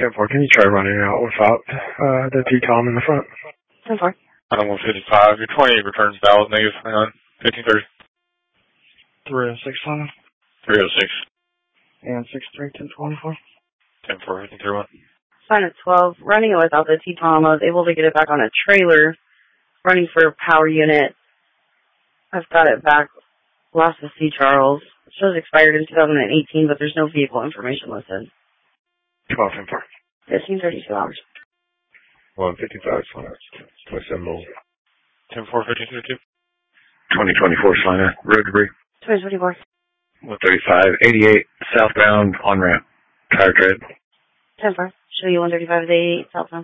10-4, can you try running out without the T-Tom in the front? 10-4. Item 155, your 28 returns valid, negative 29, 1530. 306, Lana. 306. And 6-3, 10-4. 10-4, 1531. Sign at 12. Running it without the T-Tom, I was able to get it back on a trailer. Running for power unit. I've got it back. Lost the C. Charles. It shows expired in 2018, but there's no vehicle information listed. 12-4. 1532 hours. 155, Lana. Twist symbol. 10-4, 1532. 2024, Lana. Road debris. 2024. 135, 88, southbound, on-ramp. Tire tread. 10-4. Show you 135 88, southbound.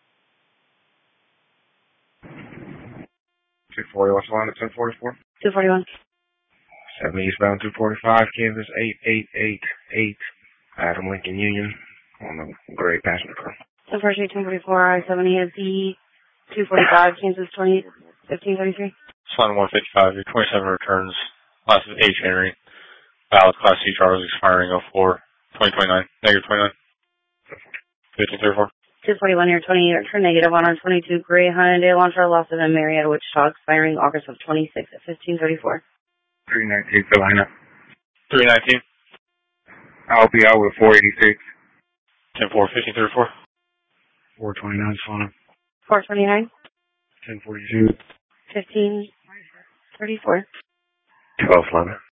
240, what's the line at 1044? 241. 70 eastbound, 245, Kansas 8888, Adam Lincoln Union, on the gray passenger car. 10-4, 1044, I-70 is the 245, Kansas 20, 1533. Sign 155, your 27 returns, last is H. Henry. Valid Class C Charles expiring 04, 2029, negative 29. 1534. 241 here, 28 return negative on our 22 gray Hyundai Elantra, lost in Marietta, Wichita, expiring August of 26 at 1534. 319, Salina. 319. I'll be out with 486. 10-4, 1534. 429, Salina. 429. 1042. 1534. 12, Salina.